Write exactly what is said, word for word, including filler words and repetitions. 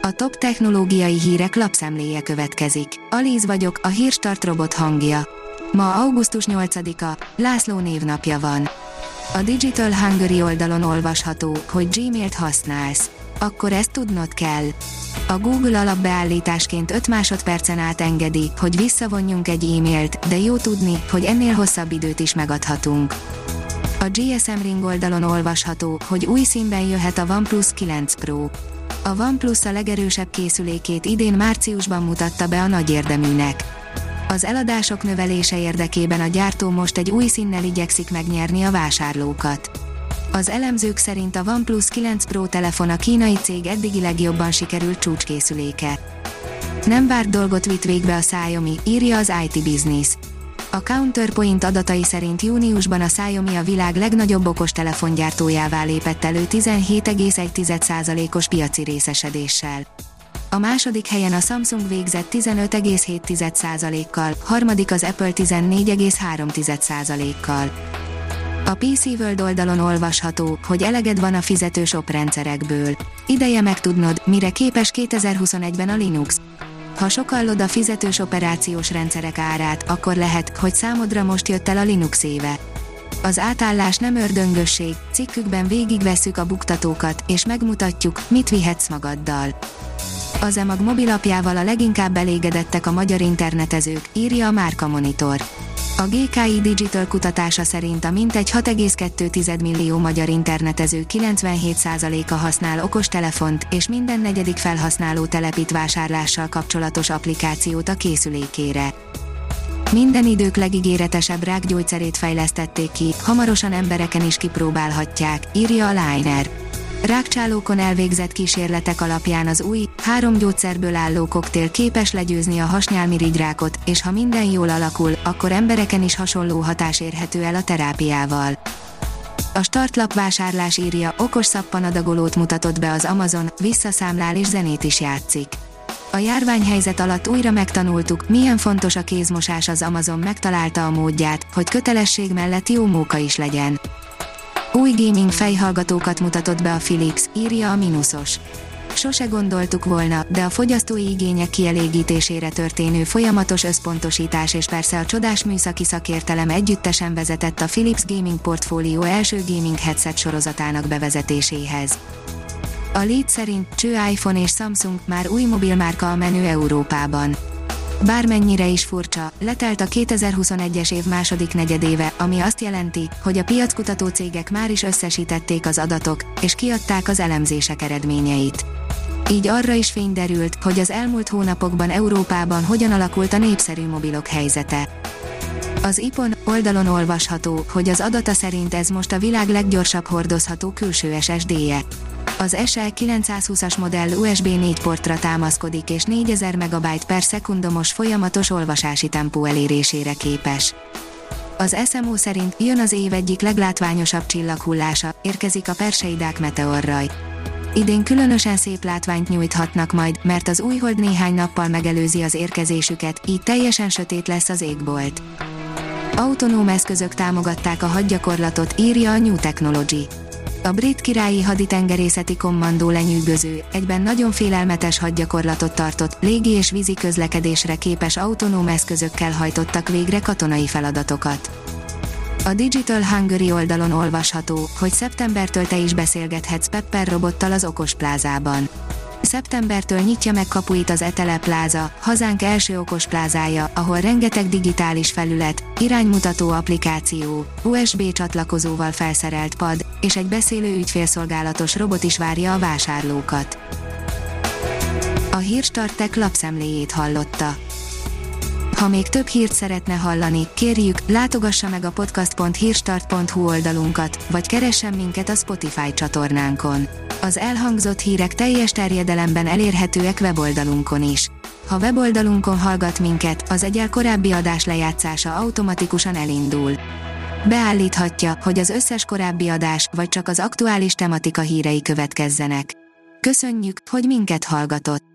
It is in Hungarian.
A top technológiai hírek lapszemléje következik. Alíz vagyok, a Hírstart robot hangja. Ma augusztus nyolcadika, László névnapja van. A Digital Hungary oldalon olvasható, hogy Gmailt használsz. Akkor ezt tudnod kell. A Google alapbeállításként öt másodpercen át engedi, hogy visszavonjunk egy e-mailt, de jó tudni, hogy ennél hosszabb időt is megadhatunk. A gé es em Ring oldalon olvasható, hogy új színben jöhet a OnePlus kilenc Pro. A OnePlus a legerősebb készülékét idén márciusban mutatta be a nagy érdeműnek. Az eladások növelése érdekében a gyártó most egy új színnel igyekszik megnyerni a vásárlókat. Az elemzők szerint a OnePlus kilenc Pro telefon a kínai cég eddigi legjobban sikerült csúcskészüléke. Nem várt dolgot vitt végbe a Xiaomi, írja az i té Business. A Counterpoint adatai szerint júniusban a Xiaomi a világ legnagyobb okostelefongyártójává lépett elő tizenhét egész egy százalékos piaci részesedéssel. A második helyen a Samsung végzett tizenöt egész hét százalékkal, harmadik az Apple tizennégy egész három százalékkal. A pé cé World oldalon olvasható, hogy eleged van a fizetős oprendszerekből. Ideje megtudnod, mire képes kétezer-huszonegyben a Linux. Ha sokallod a fizetős operációs rendszerek árát, akkor lehet, hogy számodra most jött el a Linux éve. Az átállás nem ördöngösség, cikkükben végigvesszük a buktatókat, és megmutatjuk, mit vihetsz magaddal. Az e mag mobilapjával a leginkább elégedettek a magyar internetezők, írja a Márka Monitor. A gé ká i Digital kutatása szerint a mintegy hat egész kettő millió magyar internetező kilencvenhét százaléka használ okostelefont, és minden negyedik felhasználó telepít vásárlással kapcsolatos applikációt a készülékére. Minden idők legígéretesebb rákgyógyszerét fejlesztették ki, hamarosan embereken is kipróbálhatják, írja a Liner. Rákcsálókon elvégzett kísérletek alapján az új, három gyógyszerből álló koktél képes legyőzni a hasnyálmirigyrákot, és ha minden jól alakul, akkor embereken is hasonló hatás érhető el a terápiával. A startlap vásárlás írja, okos szappanadagolót mutatott be az Amazon, visszaszámlál és zenét is játszik. A járványhelyzet alatt újra megtanultuk, milyen fontos a kézmosás, az Amazon megtalálta a módját, hogy kötelesség mellett jó móka is legyen. Új gaming fejhallgatókat mutatott be a Philips, írja a Minusos. Sose gondoltuk volna, de a fogyasztói igények kielégítésére történő folyamatos összpontosítás és persze a csodás műszaki szakértelem együttesen vezetett a Philips Gaming portfólió első gaming headset sorozatának bevezetéséhez. A Lead szerint cső iPhone és Samsung, már új mobilmárka a menü Európában. Bármennyire is furcsa, letelt a kétezer-huszonegyes év második negyedéve, ami azt jelenti, hogy a piackutató cégek már is összesítették az adatok, és kiadták az elemzések eredményeit. Így arra is fény derült, hogy az elmúlt hónapokban Európában hogyan alakult a népszerű mobilok helyzete. Az i pon oldalon olvasható, hogy az adata szerint ez most a világ leggyorsabb hordozható külső es es dé-je. Az es e kilencszázhúszas modell u es bé négy portra támaszkodik és négyezer megabyte per szekundumos folyamatos olvasási tempó elérésére képes. Az es em o szerint jön az év egyik leglátványosabb csillaghullása, érkezik a Perseidák meteorraj. Idén különösen szép látványt nyújthatnak majd, mert az új hold néhány nappal megelőzi az érkezésüket, így teljesen sötét lesz az égbolt. Autonóm eszközök támogatták a hadgyakorlatot, írja a New Technology. A brit királyi haditengerészeti kommandó lenyűgöző, egyben nagyon félelmetes hadgyakorlatot tartott, légi és vízi közlekedésre képes autonóm eszközökkel hajtottak végre katonai feladatokat. A Digital Hungary oldalon olvasható, hogy szeptembertől te is beszélgethetsz Pepper robottal az okos plázában. Szeptembertől nyitja meg kapuit az Etele Pláza, hazánk első okos plázája, ahol rengeteg digitális felület, iránymutató applikáció, u es bé csatlakozóval felszerelt pad, és egy beszélő ügyfélszolgálatos robot is várja a vásárlókat. A Hírstart Tech lapszemléjét hallotta. Ha még több hírt szeretne hallani, kérjük, látogassa meg a podcast pont hírstart pont hu oldalunkat, vagy keressen minket a Spotify csatornánkon. Az elhangzott hírek teljes terjedelemben elérhetőek weboldalunkon is. Ha weboldalunkon hallgat minket, az egyel korábbi adás lejátszása automatikusan elindul. Beállíthatja, hogy az összes korábbi adás, vagy csak az aktuális tematika hírei következzenek. Köszönjük, hogy minket hallgatott!